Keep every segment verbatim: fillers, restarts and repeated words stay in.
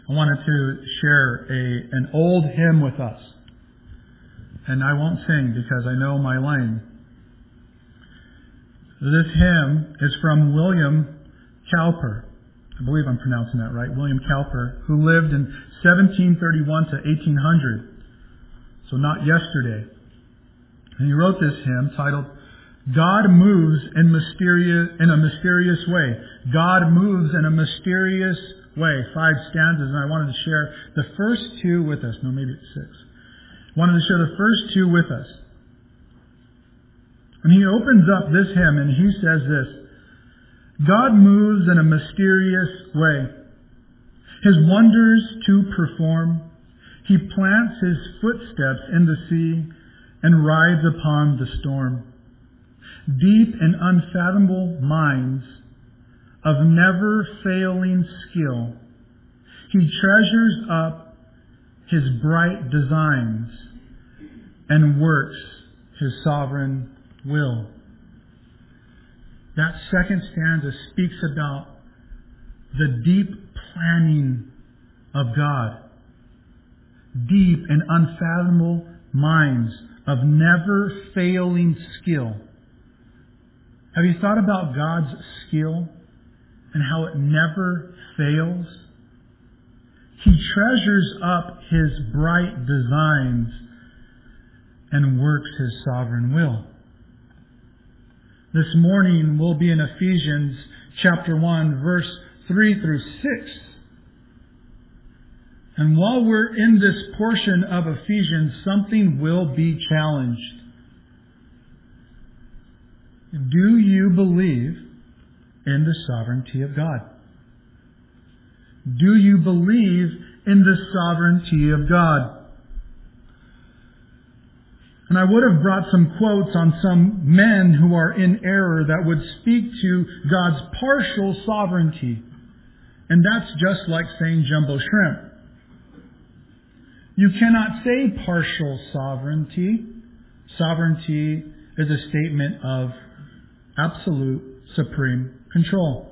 I wanted to share a an old hymn with us. And I won't sing because I know my lane. This hymn is from William Cowper. I believe I'm pronouncing that right. William Cowper, who lived in seventeen thirty-one to eighteen hundred. So not yesterday. And he wrote this hymn titled, God moves in mysterious in a mysterious way. God moves in a mysterious way. Five stanzas, and I wanted to share the first two with us. No, maybe it's six. I wanted to share the first two with us. And he opens up this hymn and he says this: God moves in a mysterious way, His wonders to perform. He plants His footsteps in the sea and rides upon the storm. Deep and unfathomable minds of never-failing skill, He treasures up His bright designs and works His sovereign will. That second stanza speaks about the deep planning of God. Deep and unfathomable minds of never-failing skill. Have you thought about God's skill and how it never fails? He treasures up His bright designs and works His sovereign will. This morning we'll be in Ephesians chapter one, verse three through six. And while we're in this portion of Ephesians, something will be challenged. Do you believe in the sovereignty of God? Do you believe in the sovereignty of God? And I would have brought some quotes on some men who are in error that would speak to God's partial sovereignty. And that's just like saying jumbo shrimp. You cannot say partial sovereignty. Sovereignty is a statement of absolute supreme control.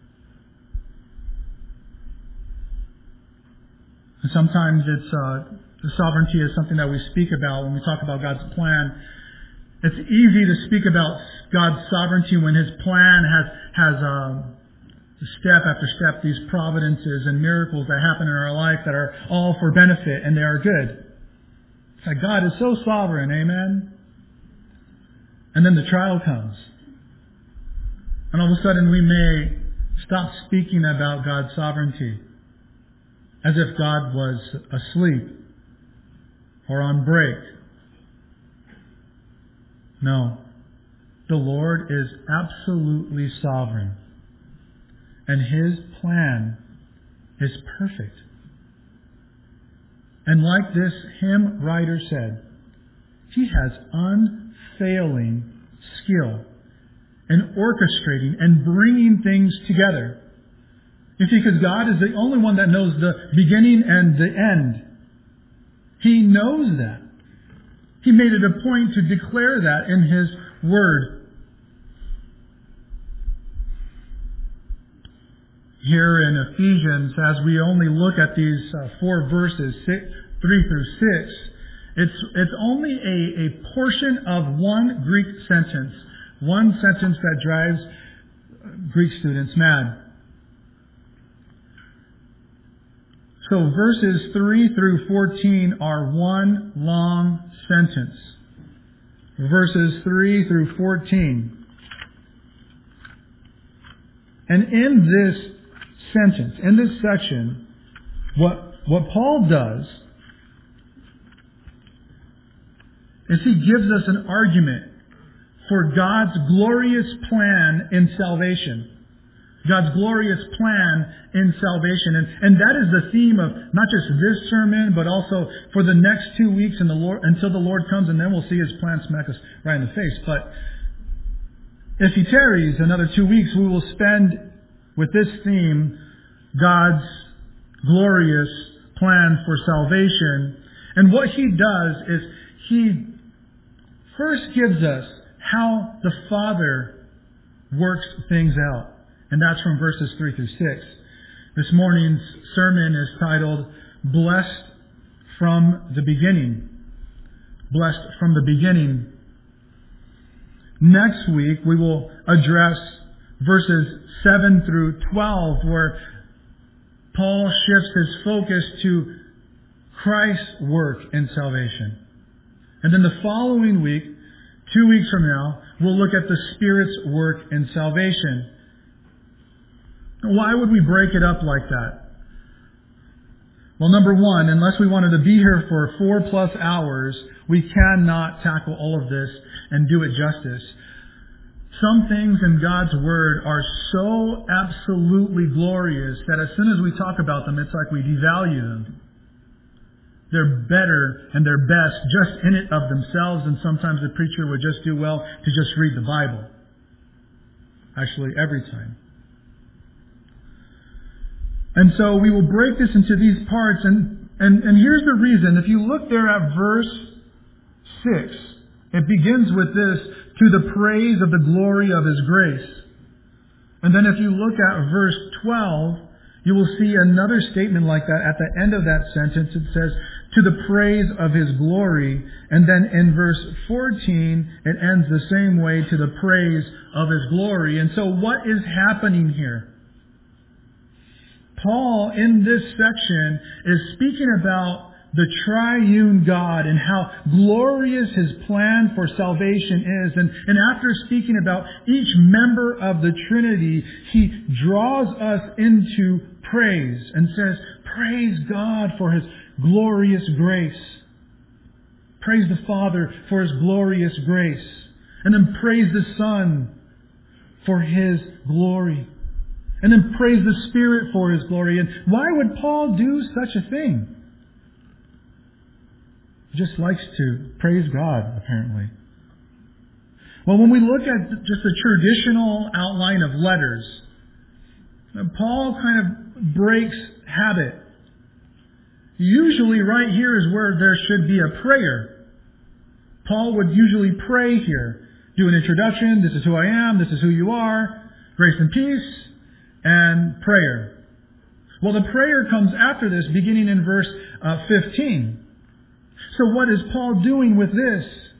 And sometimes it's uh, the sovereignty is something that we speak about when we talk about God's plan. It's easy to speak about God's sovereignty when His plan has has um, step after step these providences and miracles that happen in our life that are all for benefit and they are good. It's like God is so sovereign, amen? And then the trial comes. And all of a sudden we may stop speaking about God's sovereignty as if God was asleep or on break. No. The Lord is absolutely sovereign. And His plan is perfect. And like this hymn writer said, He has unfailing skill in orchestrating and bringing things together. You see, because God is the only one that knows the beginning and the end. He knows that. He made it a point to declare that in His Word. Here in Ephesians, as we only look at these uh, four verses, six, three through six, it's it's only a, a portion of one Greek sentence, one sentence that drives Greek students mad. So verses three through fourteen are one long sentence. Verses three through fourteen. And in this sentence, in this section, what, what Paul does is he gives us an argument for God's glorious plan in salvation. God's glorious plan in salvation. And, and that is the theme of not just this sermon, but also for the next two weeks in the Lord, until the Lord comes, and then we'll see His plan smack us right in the face. But if He tarries another two weeks, we will spend with this theme, God's glorious plan for salvation. And what He does is He first gives us how the Father works things out. And that's from verses three through six. This morning's sermon is titled, Blessed from the Beginning. Blessed from the beginning. Next week, we will address verses seven through twelve, where Paul shifts his focus to Christ's work in salvation. And then the following week, two weeks from now, we'll look at the Spirit's work in salvation. Why would we break it up like that? Well, number one, unless we wanted to be here for four plus hours, we cannot tackle all of this and do it justice. Some things in God's Word are so absolutely glorious that as soon as we talk about them, it's like we devalue them. They're better and they're best just in it of themselves, and sometimes the preacher would just do well to just read the Bible. Actually, every time. And so we will break this into these parts, and, and, and here's the reason. If you look there at verse six, it begins with this, to the praise of the glory of His grace. And then if you look at verse twelve, you will see another statement like that. At the end of that sentence, it says, to the praise of His glory. And then in verse fourteen, it ends the same way, to the praise of His glory. And so what is happening here? Paul, in this section, is speaking about the triune God and how glorious His plan for salvation is. And, and after speaking about each member of the Trinity, he draws us into praise and says, praise God for His glorious grace. Praise the Father for His glorious grace. And then praise the Son for His glory. And then praise the Spirit for His glory. And why would Paul do such a thing? He just likes to praise God, apparently. Well, when we look at just the traditional outline of letters, Paul kind of breaks habit. Usually right here is where there should be a prayer. Paul would usually pray here. Do an introduction. This is who I am. This is who you are. Grace and peace. And prayer. Well, the prayer comes after this, beginning in verse uh, fifteen. So what is Paul doing with this?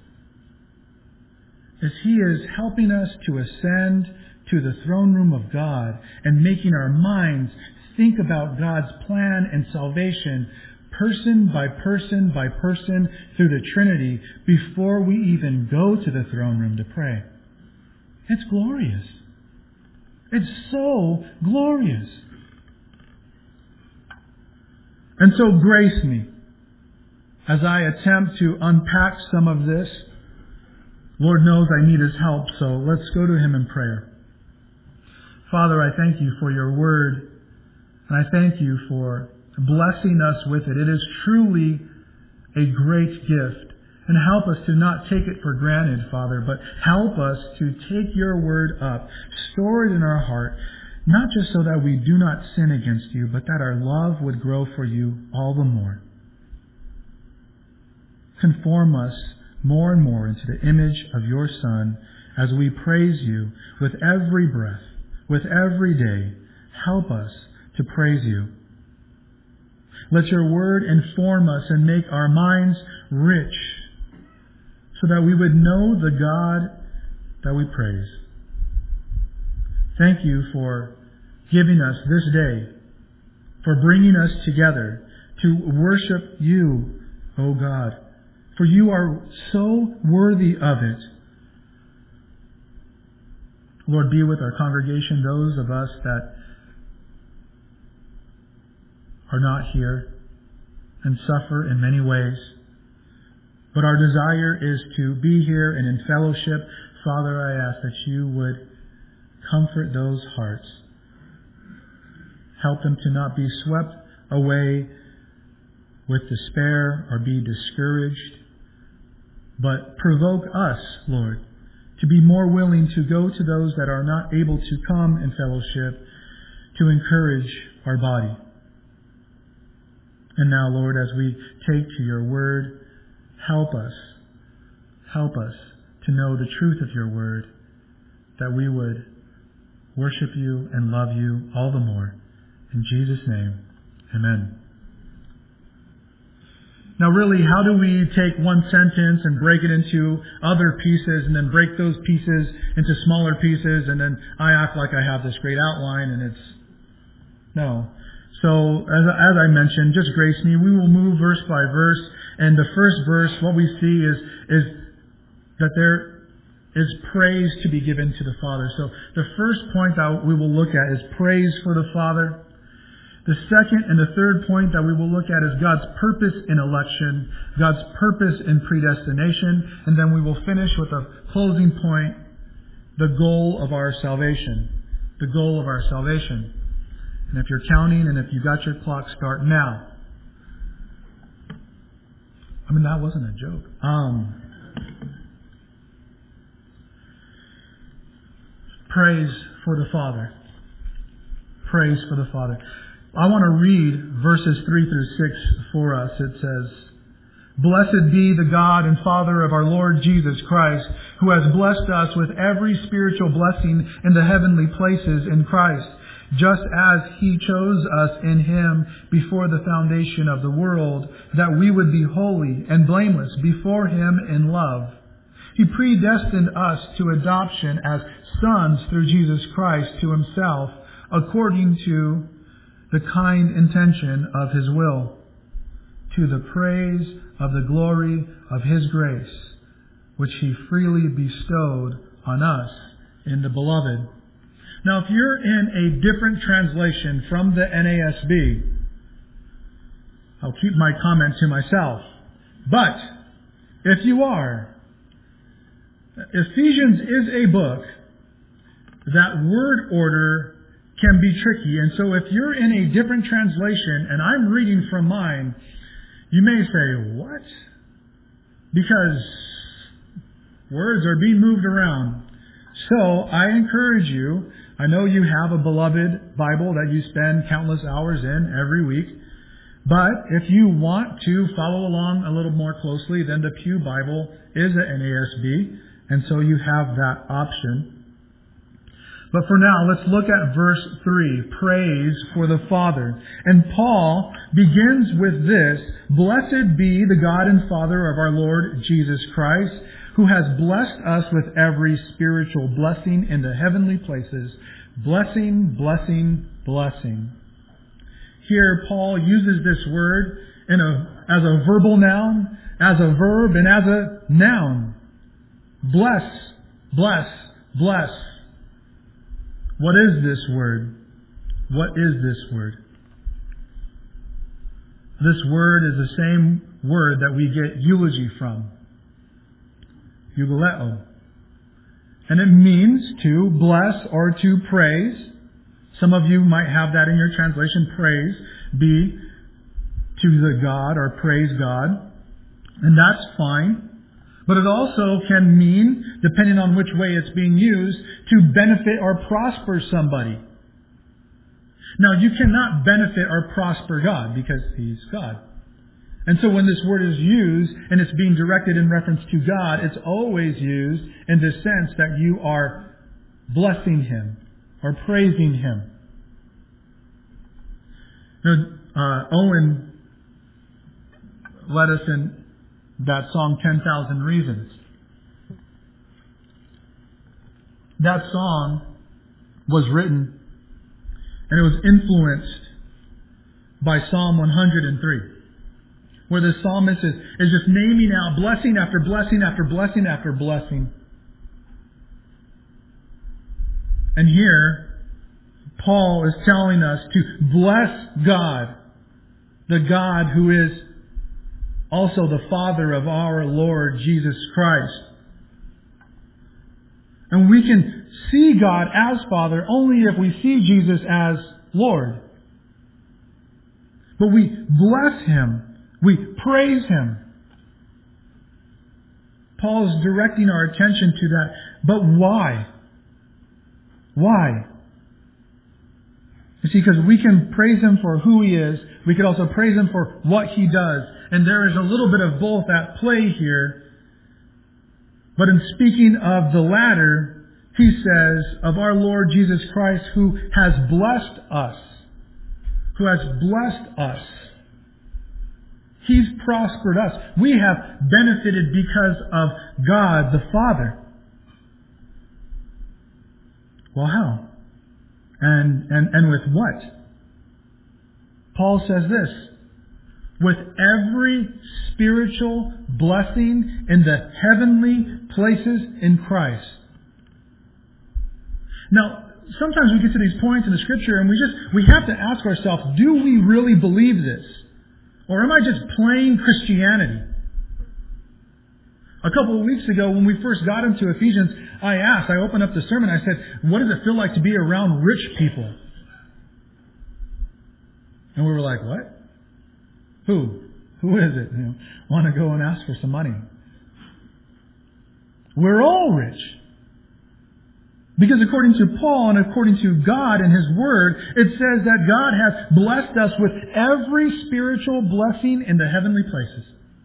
Is he is helping us to ascend to the throne room of God and making our minds think about God's plan and salvation person by person by person through the Trinity before we even go to the throne room to pray. It's glorious. It's so glorious. And so grace me as I attempt to unpack some of this. Lord knows I need His help, so let's go to Him in prayer. Father, I thank You for Your Word, and I thank You for blessing us with it. It is truly a great gift. And help us to not take it for granted, Father, but help us to take Your Word up, store it in our heart, not just so that we do not sin against You, but that our love would grow for You all the more. Conform us more and more into the image of Your Son as we praise You with every breath, with every day. Help us to praise You. Let Your Word inform us and make our minds rich, so that we would know the God that we praise. Thank You for giving us this day, for bringing us together to worship You, O God, for You are so worthy of it. Lord, be with our congregation, those of us that are not here and suffer in many ways. But our desire is to be here and in fellowship. Father, I ask that You would comfort those hearts. Help them to not be swept away with despair or be discouraged, but provoke us, Lord, to be more willing to go to those that are not able to come in fellowship to encourage our body. And now, Lord, as we take to Your Word, help us, help us to know the truth of Your Word, that we would worship You and love You all the more. In Jesus' name, amen. Now really, how do we take one sentence and break it into other pieces and then break those pieces into smaller pieces and then I act like I have this great outline and it's... No. So, as, as I mentioned, just grace me. We will move verse by verse. And the first verse, what we see is, is that there is praise to be given to the Father. So the first point that we will look at is praise for the Father. The second and the third point that we will look at is God's purpose in election, God's purpose in predestination, and then we will finish with a closing point, the goal of our salvation. The goal of our salvation. And if you're counting and if you got your clock, start now. I mean, that wasn't a joke. Um, praise for the Father. Praise for the Father. I want to read verses three through six for us. It says, "Blessed be the God and Father of our Lord Jesus Christ, who has blessed us with every spiritual blessing in the heavenly places in Christ, just as He chose us in Him before the foundation of the world, that we would be holy and blameless before Him in love. He predestined us to adoption as sons through Jesus Christ to Himself, according to the kind intention of His will, to the praise of the glory of His grace, which He freely bestowed on us in the Beloved." Now, if you're in a different translation from the N A S B, I'll keep my comment to myself. But, if you are, Ephesians is a book that word order can be tricky. And so if you're in a different translation and I'm reading from mine, you may say, what? Because words are being moved around. So I encourage you, I know you have a beloved Bible that you spend countless hours in every week. But if you want to follow along a little more closely, then the Pew Bible is an N A S B. And so you have that option. But for now, let's look at verse three, praise for the Father. And Paul begins with this, "Blessed be the God and Father of our Lord Jesus Christ, who has blessed us with every spiritual blessing in the heavenly places." Blessing, blessing, blessing. Here, Paul uses this word in a, as a verbal noun, as a verb, and as a noun. Bless, bless, bless. What is this word? What is this word? This word is the same word that we get eulogy from. Eugoleo. And it means to bless or to praise. Some of you might have that in your translation, praise, be to the God or praise God. And that's fine. But it also can mean, depending on which way it's being used, to benefit or prosper somebody. Now, you cannot benefit or prosper God because He's God. And so when this word is used and it's being directed in reference to God, it's always used in the sense that you are blessing Him or praising Him. Now, uh, Owen led us in that song, ten thousand Reasons. That song was written and it was influenced by Psalm one hundred three, where the psalmist is, is just naming out blessing after blessing after blessing after blessing. And here, Paul is telling us to bless God, the God who is also the Father of our Lord Jesus Christ. And we can see God as Father only if we see Jesus as Lord. But we bless Him. We praise Him. Paul is directing our attention to that. But why? Why? You see, because we can praise Him for who He is. We could also praise Him for what He does. And there is a little bit of both at play here. But in speaking of the latter, he says of our Lord Jesus Christ, who has blessed us. who has blessed us. He's prospered us. We have benefited because of God the Father. Well, how? And, and, and with what? Paul says this, with every spiritual blessing in the heavenly places in Christ. Now, sometimes we get to these points in the Scripture and we just, we have to ask ourselves, do we really believe this? Or am I just playing Christianity? A couple of weeks ago when we first got into Ephesians, I asked, I opened up the sermon, I said, what does it feel like to be around rich people? And we were like, what? Who? Who is it? You know, want to go and ask for some money. We're all rich. Because according to Paul and according to God and His Word, it says that God has blessed us with every spiritual blessing in the heavenly places.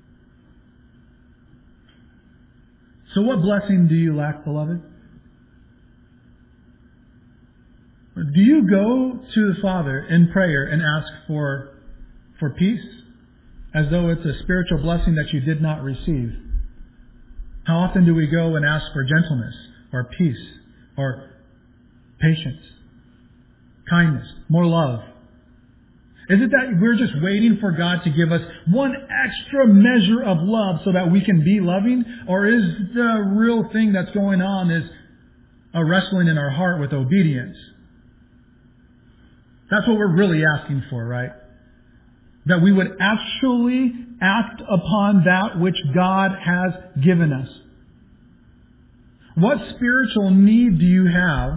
So what blessing do you lack, beloved? Do you go to the Father in prayer and ask for, for peace, as though it's a spiritual blessing that you did not receive? How often do we go and ask for gentleness or peace or patience, kindness, more love? Is it that we're just waiting for God to give us one extra measure of love so that we can be loving? Or is the real thing that's going on is a wrestling in our heart with obedience? That's what we're really asking for, right? That we would actually act upon that which God has given us. What spiritual need do you have,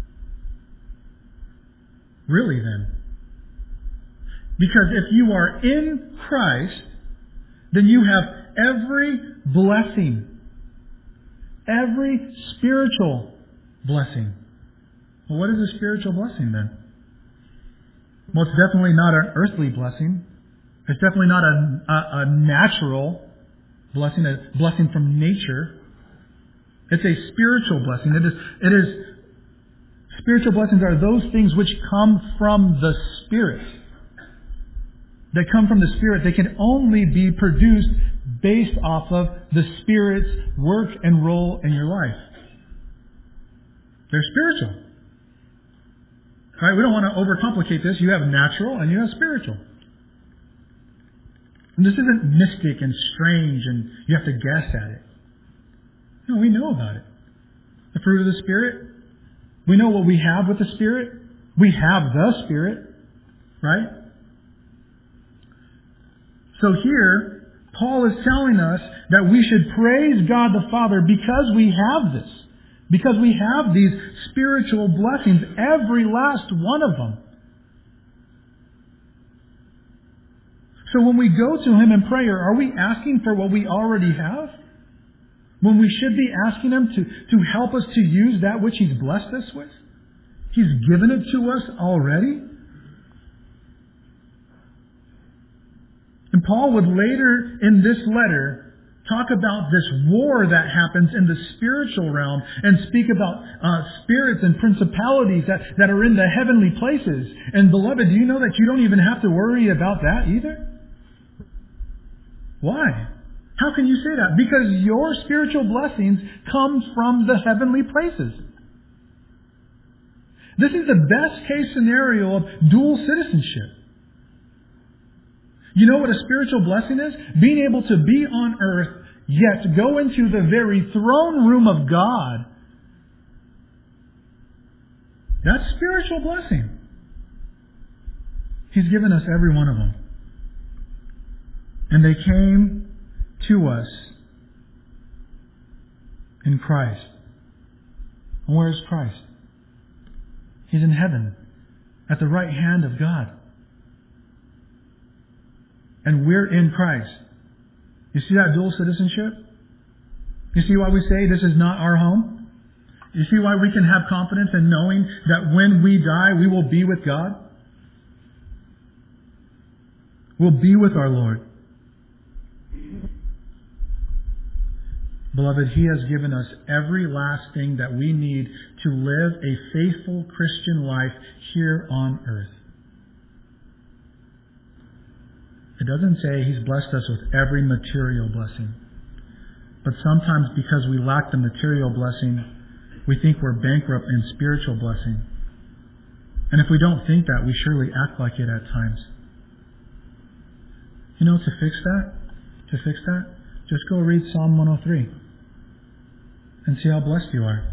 really then? Because if you are in Christ, then you have every blessing, every spiritual blessing. Well, what is a spiritual blessing then? Well, it's definitely not an earthly blessing. It's definitely not a, a, a natural blessing, a blessing from nature. It's a spiritual blessing. It is, it is, spiritual blessings are those things which come from the Spirit. That come from the Spirit. They can only be produced based off of the Spirit's work and role in your life. They're spiritual. Right? We don't want to overcomplicate this. You have natural and you have spiritual. And this isn't mystic and strange and you have to guess at it. No, we know about it. The fruit of the Spirit. We know what we have with the Spirit. We have the Spirit. Right? So here, Paul is telling us that we should praise God the Father because we have this. Because we have these spiritual blessings, every last one of them. So when we go to Him in prayer, are we asking for what we already have? When we should be asking Him to, to help us to use that which He's blessed us with? He's given it to us already. And Paul would later in this letter talk about this war that happens in the spiritual realm and speak about uh, spirits and principalities that, that are in the heavenly places. And beloved, do you know that you don't even have to worry about that either? Why? How can you say that? Because your spiritual blessings come from the heavenly places. This is the best case scenario of dual citizenship. You know what a spiritual blessing is? Being able to be on earth, yet go into the very throne room of God. That's spiritual blessing. He's given us every one of them. And they came to us in Christ. And where is Christ? He's in heaven, at the right hand of God. And we're in Christ. You see that dual citizenship? You see why we say this is not our home? You see why we can have confidence in knowing that when we die, we will be with God? We'll be with our Lord. Beloved, He has given us every last thing that we need to live a faithful Christian life here on earth. It doesn't say He's blessed us with every material blessing. But sometimes because we lack the material blessing, we think we're bankrupt in spiritual blessing. And if we don't think that, we surely act like it at times. You know, to fix that, to fix that, just go read Psalm one oh three and see how blessed you are.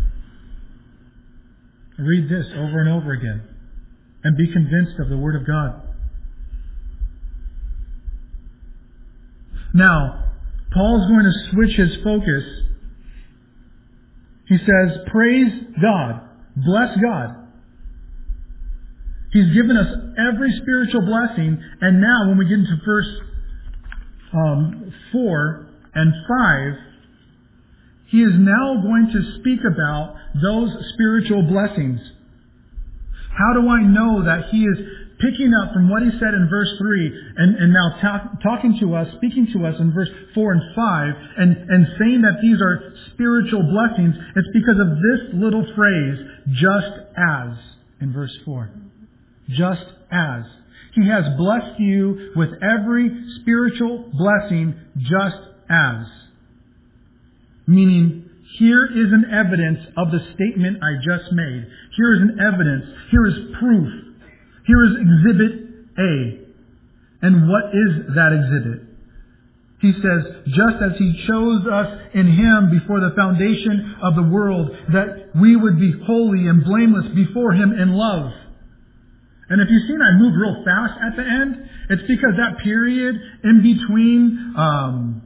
Read this over and over again and be convinced of the Word of God. Now, Paul's going to switch his focus. He says, praise God. Bless God. He's given us every spiritual blessing. And now when we get into verse um, four and five, he is now going to speak about those spiritual blessings. How do I know that he is picking up from what he said in verse three and, and now ta- talking to us, speaking to us in verse four and five and, and saying that these are spiritual blessings? It's because of this little phrase, just as, in verse four. Just as. He has blessed you with every spiritual blessing just as. Meaning, here is an evidence of the statement I just made. Here is an evidence. Here is proof. Here is exhibit A. And what is that exhibit? He says, just as He chose us in Him before the foundation of the world, that we would be holy and blameless before Him in love. And if you've seen I move real fast at the end, it's because that period in between um,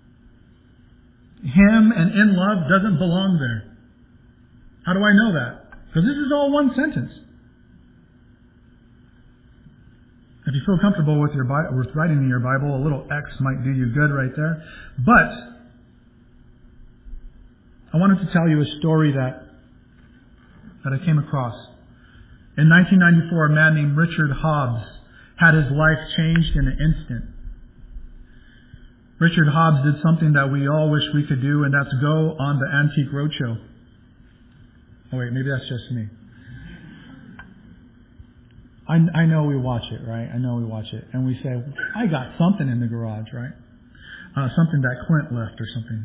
Him and in love doesn't belong there. How do I know that? Because this is all one sentence. If you feel comfortable with your Bible, with writing in your Bible, a little X might do you good right there. But I wanted to tell you a story that that I came across. In nineteen ninety-four, a man named Richard Hobbs had his life changed in an instant. Richard Hobbs did something that we all wish we could do, and that's go on the Antique Roadshow. Oh wait, maybe that's just me. I, I know we watch it, right? I know we watch it. And we say, I got something in the garage, right? Uh, something that Clint left or something.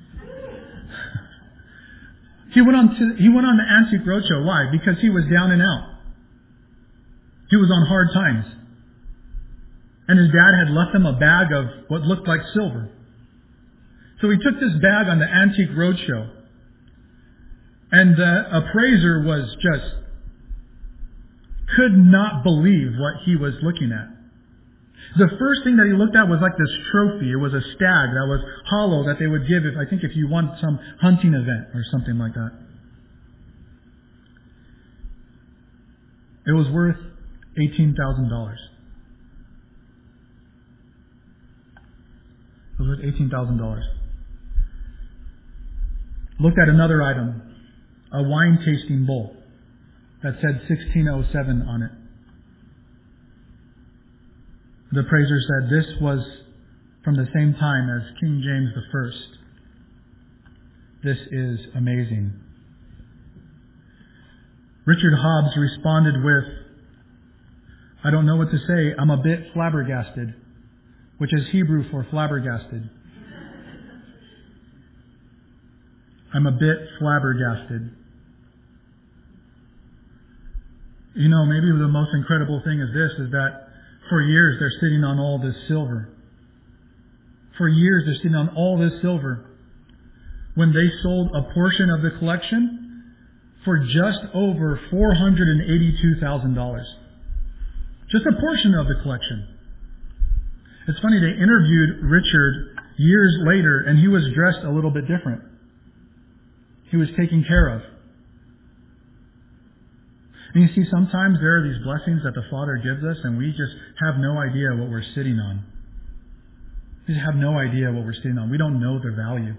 he went on to, he went on the Antique Roadshow. Why? Because he was down and out. He was on hard times. And his dad had left him a bag of what looked like silver. So he took this bag on the Antique Roadshow. And the appraiser was just could not believe what he was looking at. The first thing that he looked at was like this trophy. It was a stag that was hollow that they would give if, I think if you won some hunting event or something like that. It was worth eighteen thousand dollars. It was worth eighteen thousand dollars. Looked at another item, a wine tasting bowl that said sixteen oh seven on it. The appraiser said this was from the same time as King James the First. This is amazing. Richard Hobbs responded with, I don't know what to say, I'm a bit flabbergasted, which is Hebrew for flabbergasted. I'm a bit flabbergasted. You know, maybe the most incredible thing is this, is that for years they're sitting on all this silver. For years they're sitting on all this silver. When they sold a portion of the collection for just over four hundred eighty-two thousand dollars. Just a portion of the collection. It's funny, they interviewed Richard years later and he was dressed a little bit different. He was taken care of. And you see, sometimes there are these blessings that the Father gives us and we just have no idea what we're sitting on. We just have no idea what we're sitting on. We don't know their value.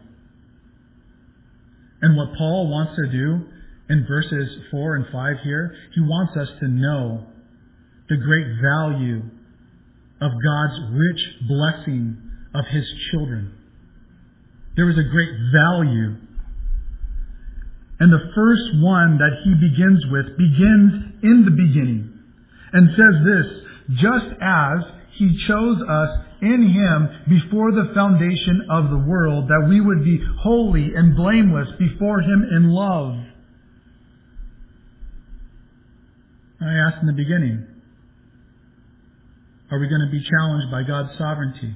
And what Paul wants to do in verses four and five here, he wants us to know the great value of God's rich blessing of His children. There is a great value. And the first one that he begins with begins in the beginning and says this, just as He chose us in Him before the foundation of the world, that we would be holy and blameless before Him in love. I asked in the beginning, are we going to be challenged by God's sovereignty?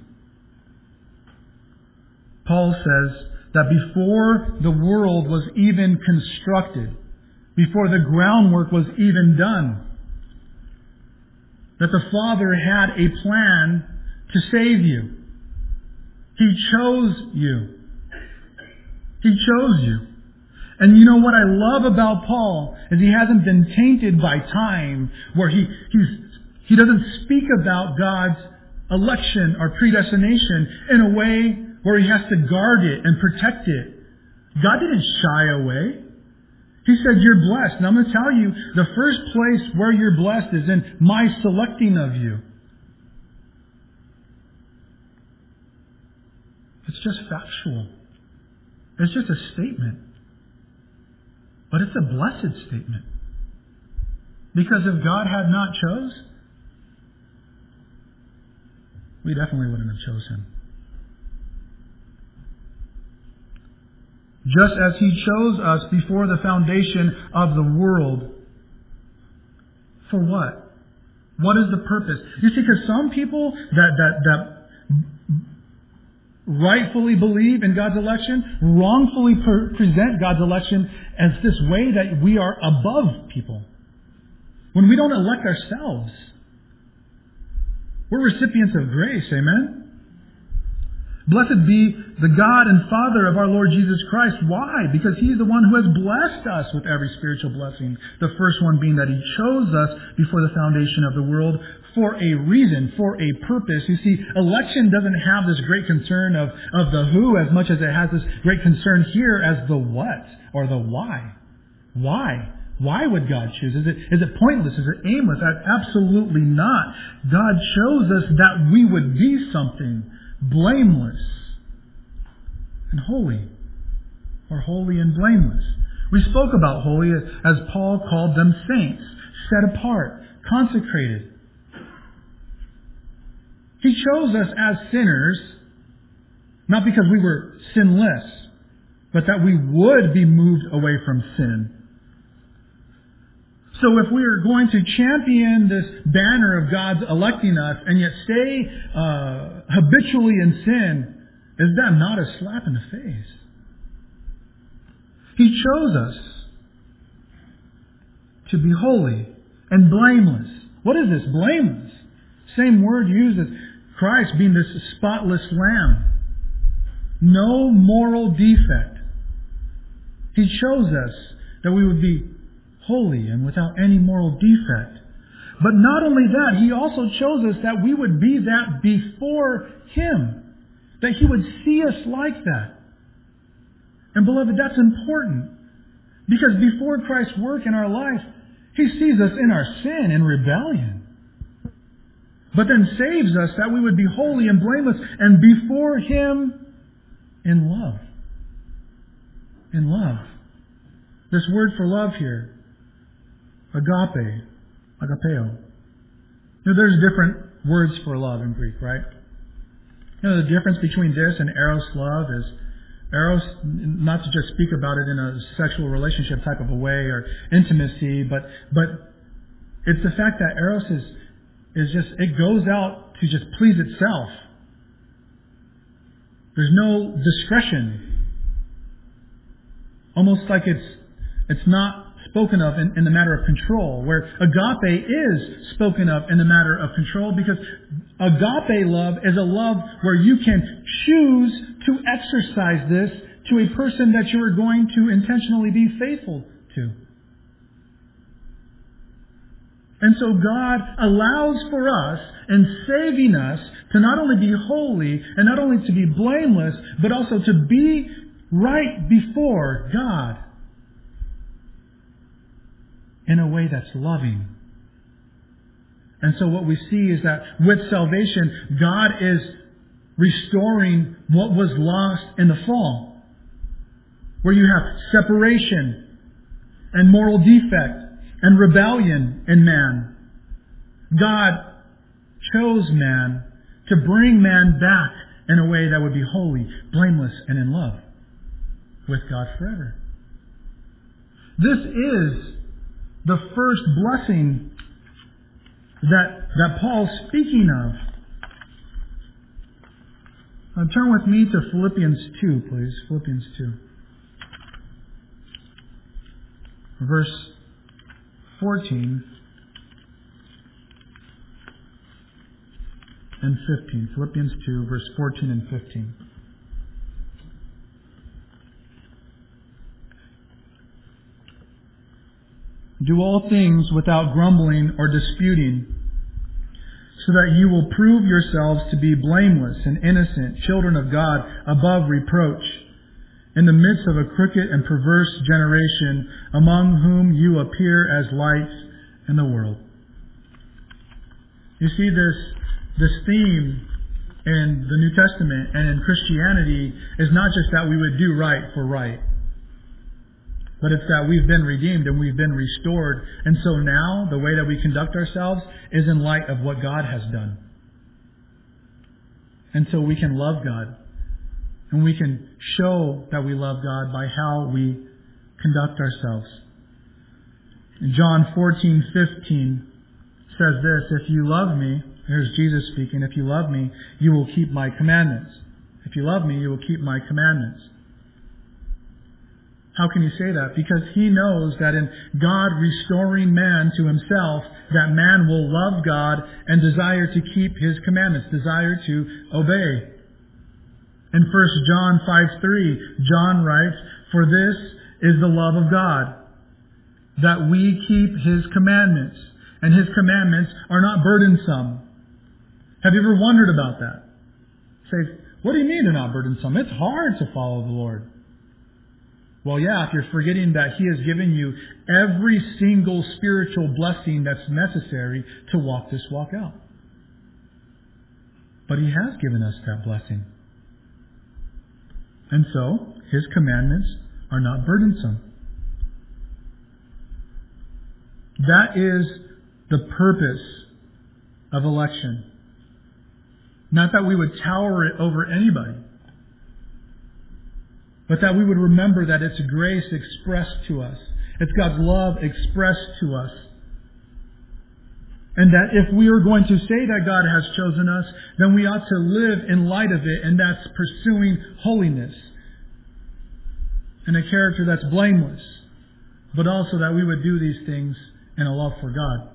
Paul says that before the world was even constructed, before the groundwork was even done, that the Father had a plan to save you. He chose you. He chose you. And you know what I love about Paul is he hasn't been tainted by time, where he he's, he doesn't speak about God's election or predestination in a way where he has to guard it and protect it. God didn't shy away. He said, you're blessed. And I'm going to tell you, the first place where you're blessed is in my selecting of you. It's just factual. It's just a statement. But it's a blessed statement. Because if God had not chose, we definitely wouldn't have chose Him. Just as He chose us before the foundation of the world. For what? What is the purpose? You see, because some people that, that, that rightfully believe in God's election, wrongfully per- present God's election as this way that we are above people. When we don't elect ourselves, we're recipients of grace, amen? Blessed be the God and Father of our Lord Jesus Christ. Why? Because He's the one who has blessed us with every spiritual blessing. The first one being that He chose us before the foundation of the world for a reason, for a purpose. You see, election doesn't have this great concern of, of the who as much as it has this great concern here as the what or the why. Why? Why would God choose? Is it, is it pointless? Is it aimless? Absolutely not. God chose us that we would be something blameless and holy, or holy and blameless. We spoke about holy as Paul called them saints, set apart, consecrated. He chose us as sinners, not because we were sinless, but that we would be moved away from sin. So if we are going to champion this banner of God's electing us and yet stay uh, habitually in sin, is that not a slap in the face? He chose us to be holy and blameless. What is this? Blameless. Same word used as Christ being this spotless lamb. No moral defect. He chose us that we would be holy and without any moral defect. But not only that, He also chose us that we would be that before Him. That He would see us like that. And beloved, that's important. Because before Christ's work in our life, He sees us in our sin and rebellion. But then saves us that we would be holy and blameless and before Him in love. In love. This word for love here, agape, agapeo. You know, there's different words for love in Greek, right? You know, the difference between this and eros love is eros, not to just speak about it in a sexual relationship type of a way or intimacy, but but it's the fact that eros is is just, it goes out to just please itself. There's no discretion. Almost like it's it's not spoken of in, in the matter of control, where agape is spoken of in the matter of control, because agape love is a love where you can choose to exercise this to a person that you are going to intentionally be faithful to. And so God allows for us in saving us to not only be holy and not only to be blameless, but also to be right before God in a way that's loving. And so what we see is that with salvation, God is restoring what was lost in the fall, where you have separation and moral defect and rebellion in man. God chose man to bring man back in a way that would be holy, blameless, and in love with God forever. This is the first blessing that, that Paul's speaking of. Now turn with me to Philippians two, please. Philippians two. Verse fourteen and fifteen. Philippians two, verse fourteen and fifteen. Do all things without grumbling or disputing, so that you will prove yourselves to be blameless and innocent, children of God, above reproach, in the midst of a crooked and perverse generation, among whom you appear as lights in the world. You see, this, this theme in the New Testament and in Christianity is not just that we would do right for right, but it's that we've been redeemed and we've been restored. And so now the way that we conduct ourselves is in light of what God has done. And so we can love God. And we can show that we love God by how we conduct ourselves. In John fourteen fifteen says this, if you love me, here's Jesus speaking, if you love me, you will keep my commandments. If you love me, you will keep my commandments. How can he say that? Because he knows that in God restoring man to himself, that man will love God and desire to keep his commandments, desire to obey. In First John five three, John writes, for this is the love of God, that we keep his commandments. And his commandments are not burdensome. Have you ever wondered about that? Say, what do you mean they're not burdensome? It's hard to follow the Lord. Well, yeah, if you're forgetting that he has given you every single spiritual blessing that's necessary to walk this walk out. But he has given us that blessing. And so, his commandments are not burdensome. That is the purpose of election. Not that we would tower it over anybody, but that we would remember that it's grace expressed to us. It's God's love expressed to us. And that if we are going to say that God has chosen us, then we ought to live in light of it, and that's pursuing holiness and a character that's blameless, but also that we would do these things in a love for God.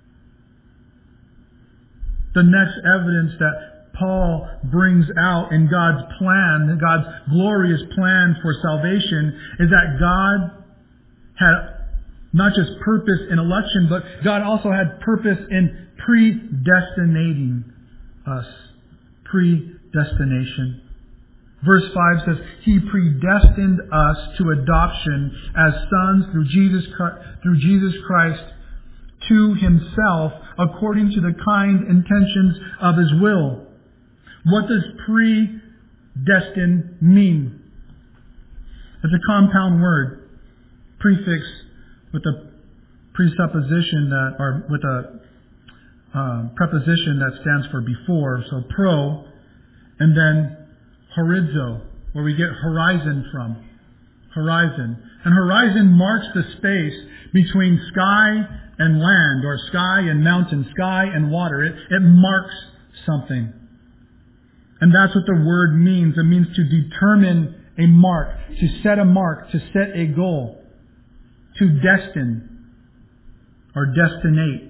The next evidence that Paul brings out in God's plan, God's glorious plan for salvation, is that God had not just purpose in election, but God also had purpose in predestinating us. Predestination. Verse five says, He predestined us to adoption as sons through Jesus, through Jesus Christ to Himself, according to the kind intentions of His will. What does predestined mean? It's a compound word, prefix with a presupposition that, or with a uh, preposition that stands for before. So pro, and then horizo, where we get horizon from. Horizon. And horizon marks the space between sky and land, or sky and mountain, sky and water. It, it marks something. And that's what the word means. It means to determine a mark, to set a mark, to set a goal, to destine or destinate.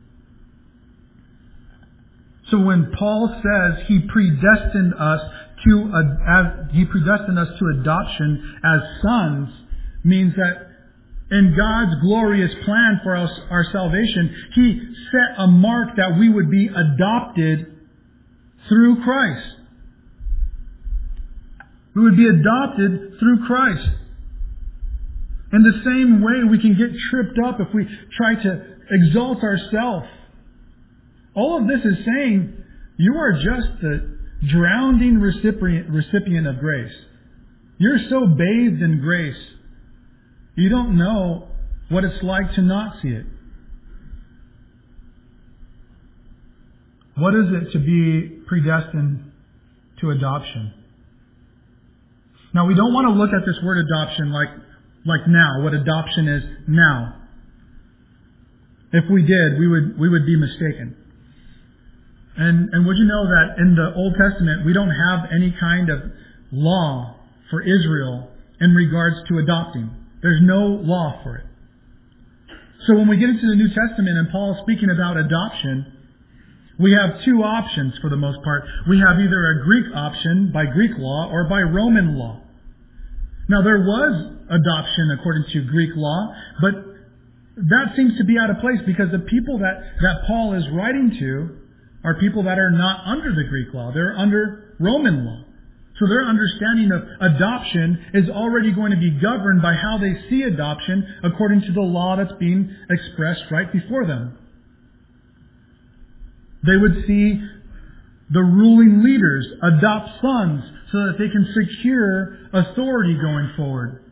So when Paul says he predestined us to uh, as he predestined us to adoption as sons, means that in God's glorious plan for us, our salvation, He set a mark that we would be adopted through Christ. We would be adopted through Christ. In the same way, we can get tripped up if we try to exalt ourselves. All of this is saying you are just the drowning recipient, recipient of grace. You're so bathed in grace, you don't know what it's like to not see it. What is it to be predestined to adoption? Now, we don't want to look at this word adoption like, like now, what adoption is now. If we did, we would, we would be mistaken. And, and would you know that in the Old Testament, we don't have any kind of law for Israel in regards to adopting. There's no law for it. So when we get into the New Testament and Paul is speaking about adoption, we have two options for the most part. We have either a Greek option by Greek law or by Roman law. Now there was adoption according to Greek law, but that seems to be out of place because the people that, that Paul is writing to are people that are not under the Greek law. They're under Roman law. So their understanding of adoption is already going to be governed by how they see adoption according to the law that's being expressed right before them. They would see the ruling leaders adopt sons so that they can secure authority going forward.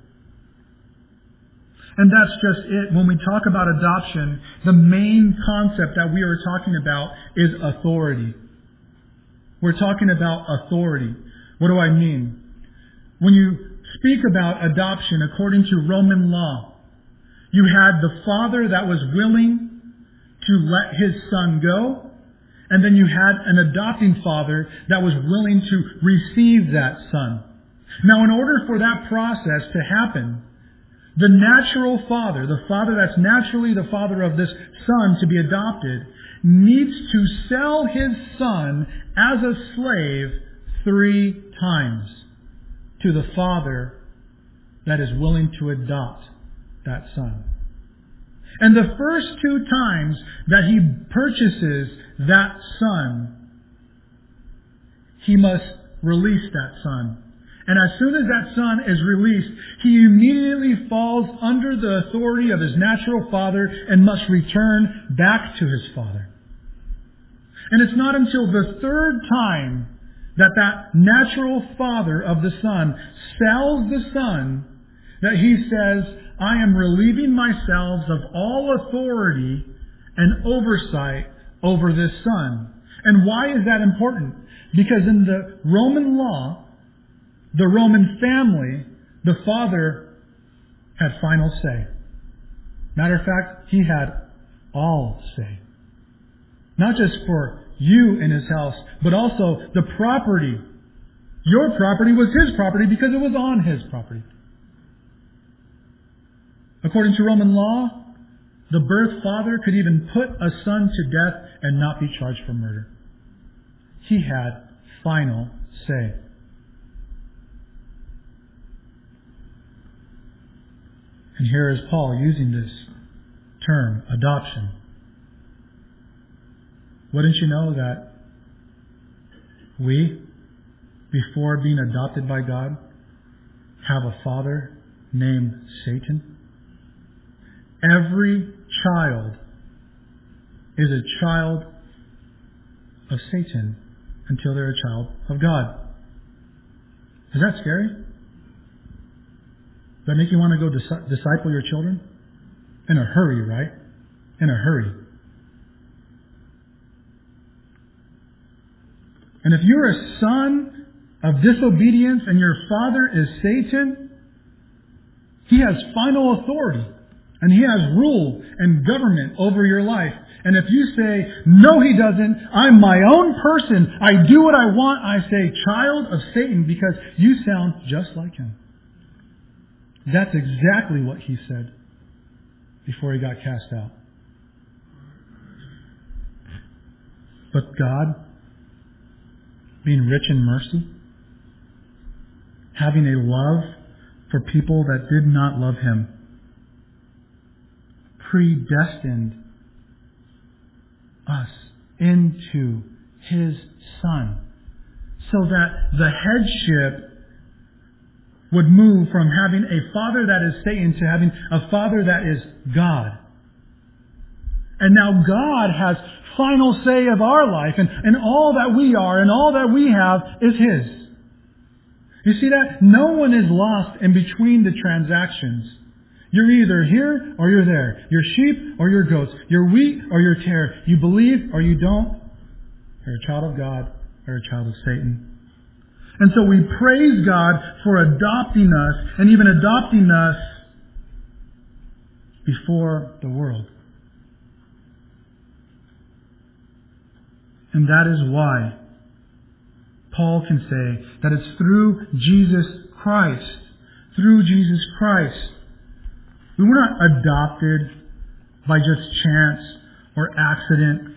And that's just it. When we talk about adoption, the main concept that we are talking about is authority. We're talking about authority. What do I mean? When you speak about adoption according to Roman law, you had the father that was willing to let his son go, and then you had an adopting father that was willing to receive that son. Now, in order for that process to happen, the natural father, the father that's naturally the father of this son to be adopted, needs to sell his son as a slave three times to the father that is willing to adopt that son. And the first two times that he purchases that son, he must release that son. And as soon as that son is released, he immediately falls under the authority of his natural father and must return back to his father. And it's not until the third time that that natural father of the son sells the son that he says, I am relieving myself of all authority and oversight over this son. And why is that important? Because in the Roman law, the Roman family, the father had final say. Matter of fact, he had all say. Not just for you in his house, but also the property. Your property was his property because it was on his property. According to Roman law, the birth father could even put a son to death and not be charged for murder. He had final say. And here is Paul using this term, adoption. Wouldn't you know that we, before being adopted by God, have a father named Satan? Every child is a child of Satan until they're a child of God. Is that scary? Does that make you want to go dis- disciple your children? In a hurry, right? In a hurry. And if you're a son of disobedience and your father is Satan, he has final authority. And he has rule and government over your life. And if you say, no, he doesn't, I'm my own person, I do what I want, I say, child of Satan, because you sound just like him. That's exactly what he said before he got cast out. But God, being rich in mercy, having a love for people that did not love him, predestined us into his Son, so that the headship would move from having a father that is Satan to having a father that is God. And now God has final say of our life, and, and all that we are and all that we have is his. You see that? No one is lost in between the transactions. You're either here or you're there. You're sheep or you're goats. You're wheat or you're tare. You believe or you don't. You're a child of God or a child of Satan. And so we praise God for adopting us and even adopting us before the world. And that is why Paul can say that it's through Jesus Christ. Through Jesus Christ. We were not adopted by just chance or accident.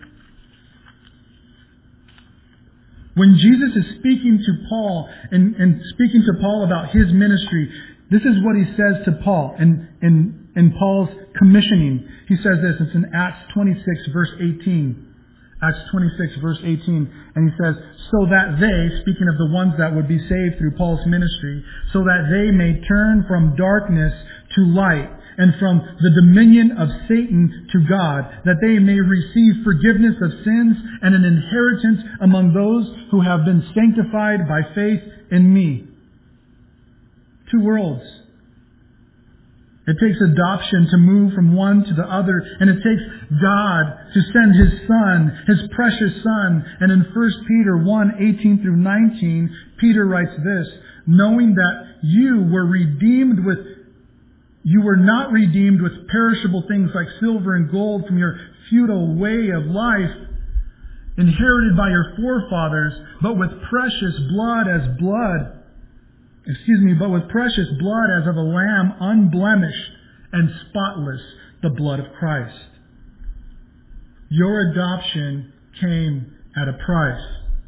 When Jesus is speaking to Paul and, and speaking to Paul about his ministry, this is what he says to Paul in, in, in Paul's commissioning. He says this, it's in Acts twenty-six, verse eighteen. Acts twenty-six, verse eighteen, and he says, so that they, speaking of the ones that would be saved through Paul's ministry, so that they may turn from darkness to light, and from the dominion of Satan to God, that they may receive forgiveness of sins and an inheritance among those who have been sanctified by faith in me. Two worlds. It takes adoption to move from one to the other, and it takes God to send His Son, His precious Son. And in First Peter one, eighteen through nineteen, Peter writes this, knowing that you were redeemed with, you were not redeemed with perishable things like silver and gold from your futile way of life, inherited by your forefathers, but with precious blood as blood, excuse me, but with precious blood as of a lamb, unblemished and spotless, the blood of Christ. Your adoption came at a price.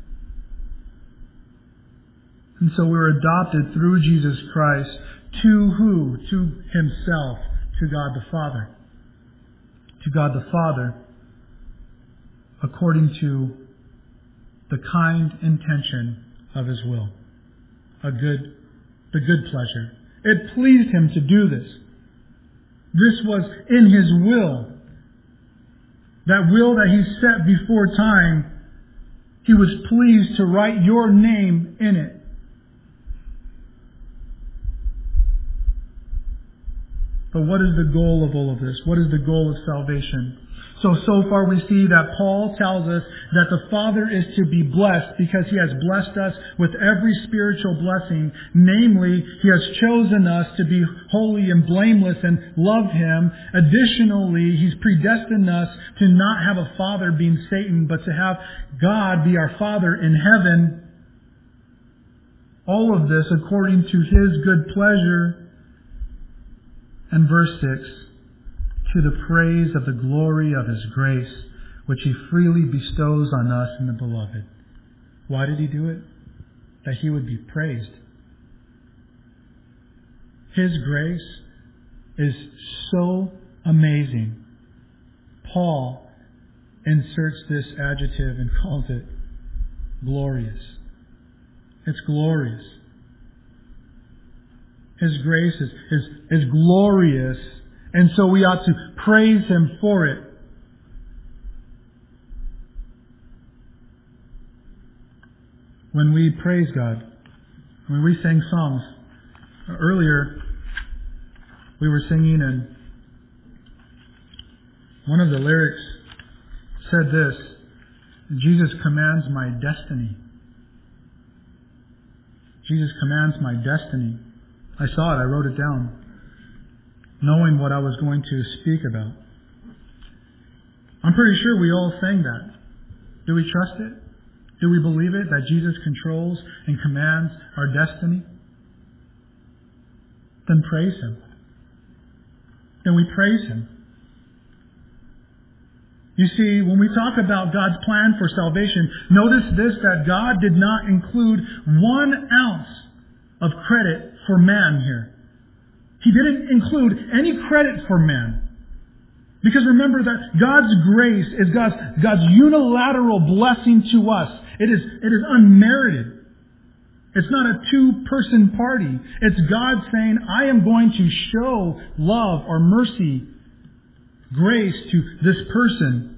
And so we were adopted through Jesus Christ to who? To Himself, to God the Father. To God the Father, according to the kind intention of His will. A good, the good pleasure. It pleased Him to do this. This was in His will. That will that He set before time, He was pleased to write your name in it. But what is the goal of all of this? What is the goal of salvation? So, so far we see that Paul tells us that the Father is to be blessed because He has blessed us with every spiritual blessing. Namely, He has chosen us to be holy and blameless and love Him. Additionally, He's predestined us to not have a father being Satan, but to have God be our Father in heaven. All of this according to His good pleasure. And verse six, to the praise of the glory of His grace, which He freely bestows on us in the Beloved. Why did He do it? That He would be praised. His grace is so amazing. Paul inserts this adjective and calls it glorious. It's glorious. His grace is, is, is glorious, and so we ought to praise Him for it. When we praise God, when we sing songs, earlier we were singing and one of the lyrics said this, Jesus commands my destiny. Jesus commands my destiny. I saw it, I wrote it down, knowing what I was going to speak about. I'm pretty sure we all sang that. Do we trust it? Do we believe it, that Jesus controls and commands our destiny? Then praise Him. Then we praise Him. You see, when we talk about God's plan for salvation, notice this, that God did not include one ounce of credit for man here. He didn't include any credit for man. Because remember that God's grace is God's, God's unilateral blessing to us. It is, it is unmerited. It's not a two-person party. It's God saying, I am going to show love or mercy, grace to this person.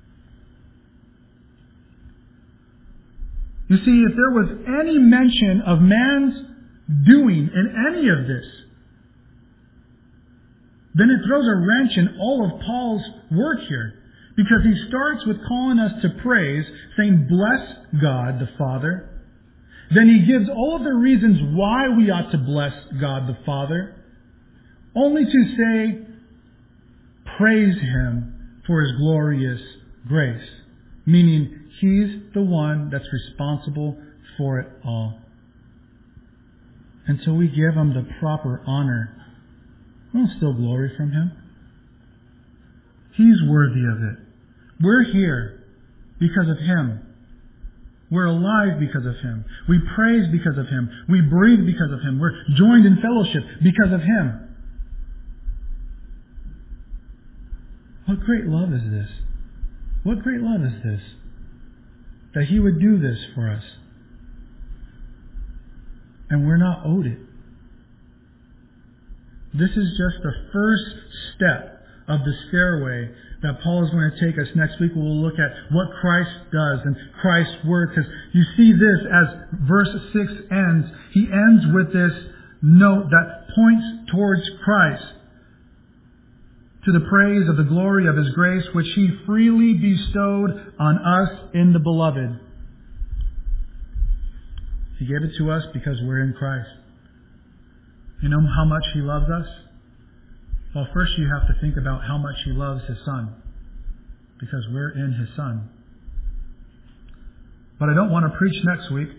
You see, if there was any mention of man's doing in any of this, then it throws a wrench in all of Paul's work here. Because he starts with calling us to praise, saying, bless God the Father. Then he gives all of the reasons why we ought to bless God the Father, only to say, praise him for his glorious grace. Meaning, he's the one that's responsible for it all. And so we give him the proper honor. We don't steal glory from him. He's worthy of it. We're here because of him. We're alive because of him. We praise because of him. We breathe because of him. We're joined in fellowship because of him. What great love is this? What great love is this? That he would do this for us. And we're not owed it. This is just the first step of the stairway that Paul is going to take us. Next week we'll look at what Christ does and Christ's word. Because you see this as verse six ends. He ends with this note that points towards Christ. To the praise of the glory of his grace, which he freely bestowed on us in the beloved. He gave it to us because we're in Christ. You know how much he loves us? Well, first you have to think about how much he loves his Son. Because we're in his Son. But I don't want to preach next week.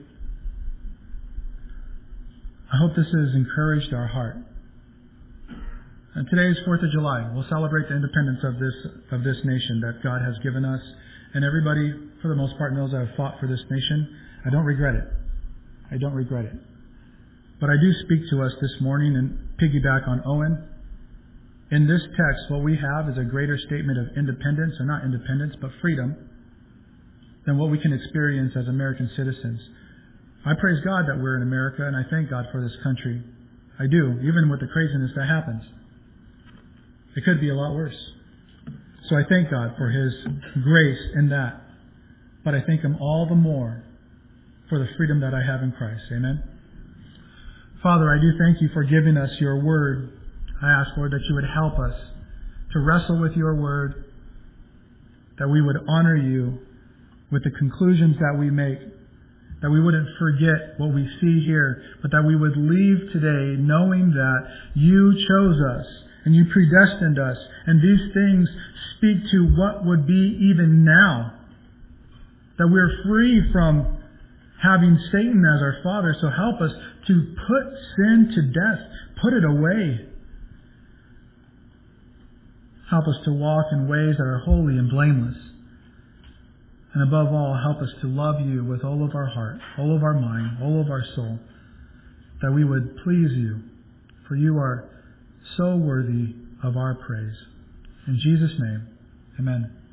I hope this has encouraged our heart. And today is fourth of July. We'll celebrate the independence of this of this nation that God has given us. And everybody, for the most part, knows I've fought for this nation. I don't regret it. I don't regret it. But I do speak to us this morning and piggyback on Owen. In this text, what we have is a greater statement of independence, or not independence, but freedom, than what we can experience as American citizens. I praise God that we're in America, and I thank God for this country. I do, even with the craziness that happens. It could be a lot worse. So I thank God for his grace in that. But I thank him all the more for the freedom that I have in Christ. Amen. Father, I do thank you for giving us your word. I ask, Lord, that you would help us to wrestle with your word, that we would honor you with the conclusions that we make, that we wouldn't forget what we see here, but that we would leave today knowing that you chose us and you predestined us, and these things speak to what would be even now, that we're free from having Satan as our father. So help us to put sin to death, put it away. Help us to walk in ways that are holy and blameless. And above all, help us to love you with all of our heart, all of our mind, all of our soul, that we would please you, for you are so worthy of our praise. In Jesus' name, amen.